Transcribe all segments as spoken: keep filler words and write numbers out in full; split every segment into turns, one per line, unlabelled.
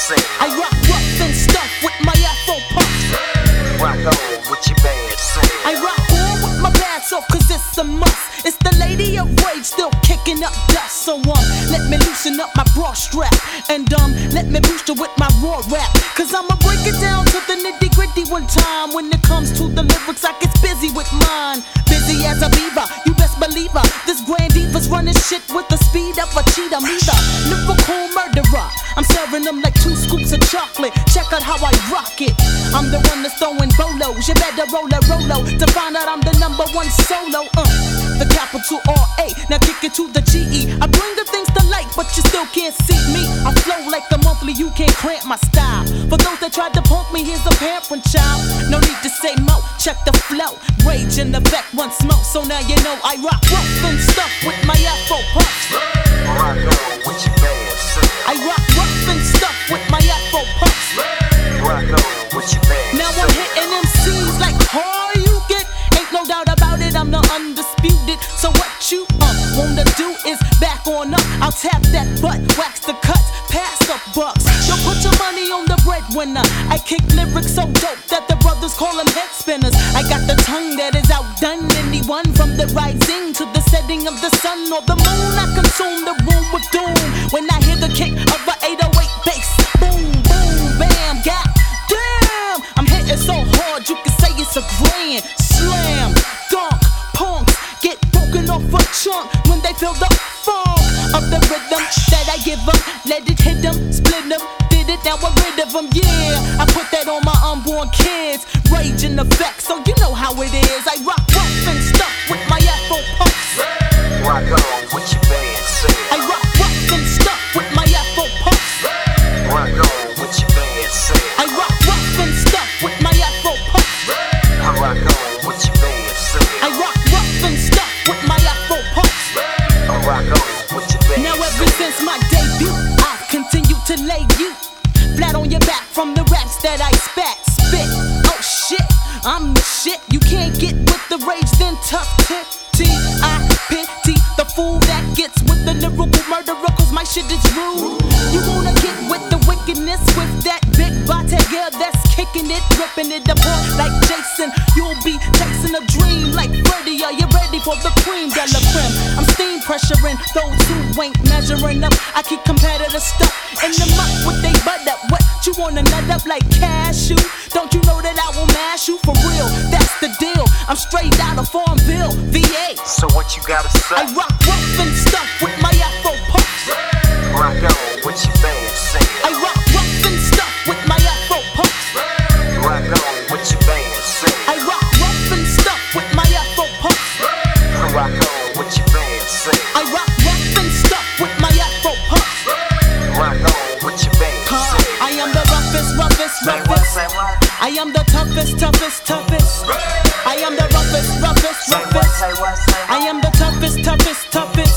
sing.
I rock rough and stuff with my Afro puffs.
Rock on with your bad sing.
I rock on with my pants off cause it's a must. It's the lady of rage still kicking up dust. So um, let me loosen up my bra strap. And um, let me boost you with my raw rap. Cause I'ma break it down to the nitty gritty one time. When it comes to the lyrics I get busy with mine. Busy as a beaver, you best believe her. This grand diva's running shit with the speed of a cheetah. Me the lyrical murderer, I'm serving them like two scoops of chocolate. Check out how I rock it. I'm the one that's throwing bolos. You better roll a rolo to find out I'm the number one solo. Uh, the capital R A, now kick it to the G E. I bring the things to light, but you still can't see me. I flow like the monthly, you can't cramp my style. For those that tried to punk me, here's a parent child. No need to say mo, check the flow. Rage in the back, one smoke, so now you know I rock rough and stuff with my Afro puffs.
Rock on with your bad sing.
I rock rough and stuff with my Afro puffs.
Rock on with your bad
Now I'm hitting M Cs like how you get. Ain't no doubt about it, I'm the undisputed. So what you um wanna do is back on up. I'll tap that butt, wax the cuts, pass the bucks. Yo, put your money on the breadwinner. I kick lyrics so dope that the brothers call them head spinners. I got the tongue that is outdone anyone. From the rising to the setting of the sun or the moon, I consume the room with doom. When I hear the kick of a eight oh eight bass, boom, boom, bam, god damn, I'm hitting so hard you can say it's a grand slam. Dunk, punks get broken off a chunk when they feel the funk of the rhythm that I give them. Let it hit them, split them, did it, now I'm rid of them. Yeah, I put that on my unborn kids. Rage in effect, so you know how it is. I rock rough and stuff with my Afro puffs.
Rock on with your bad sing.
I rock rough and stuff with my Afro puffs.
Rock on with your bad sing.
I rock rough and stuff with my Afro puffs.
I rock on with your bad sing.
I rock rough and stuff with my Afro puffs.
I rock on with your bad
Now ever since my debut, I've continued to lay you flat on your back from the raps that I spat, spit. Oh shit, I'm the shit. You can't get with the rage, then tough titty. I pity the fool that gets with the lyrical murderer, cause my shit is rude. You wanna get with the wickedness with that big body girl that's kicking it, ripping it apart like Jason. You'll be chasing a dream like Freddy. Are you ready for the cream de la creme? I'm steam pressuring those who ain't measuring up. I keep competitive stuff in the muck with they butt up. What you wanna nut up like cashew? Don't you know that I will mash you for real? That's the deal. I'm straight out of Farmville, V A.
So what you gotta say?
I rock rough and stuff with my Afro puffs.
Rock on with your bad sing.
I rock rough and stuff with my Afro puffs.
Rock on with your bad sing.
I rock rough and stuff with my Afro puffs.
Rock on with your bad sing.
I rock rough and stuff with my Afro puffs.
Rock on with your bad sing.
I am the roughest, roughest,
Say what,
roughest.
say what?
I am the toughest, toughest, toughest. I am the roughest, roughest,
Say what,
roughest.
say what, say
I
what?
am the toughest, toughest, toughest.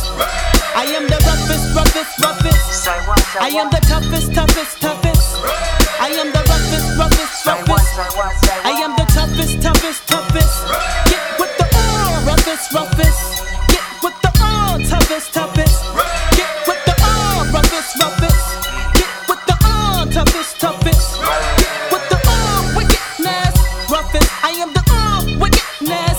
I am the roughest, roughest, roughest.
Say what, say
I am
what?
the toughest, toughest, toughest. I am the roughest, roughest,
Say what,
roughest.
say what, say what?
I am the toughest, toughest, toughest. Get with the uh, roughest, roughest. Get with the uh, toughest, toughest. Get with the uh, roughest, roughest. Get with the uh, toughest, toughest. Get with the uh, wickedness, roughest. I am the uh, wickedness.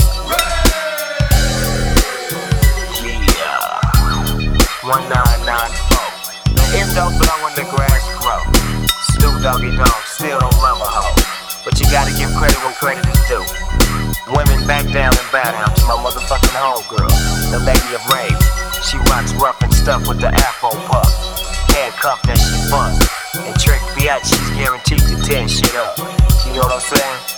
Yeah. one nine nine four. The end don't blow when the grass grow. Snoop Doggy Dogg still don't love a hoe. But you gotta give credit when credit is due. Women back down and bow down to my motherfucking homegirl, the lady of rage. She rocks rough and stuff with the Afro puff. Handcuff that she bust. And Trick Biatch, she's guaranteed to tear shit up. You know what I'm saying?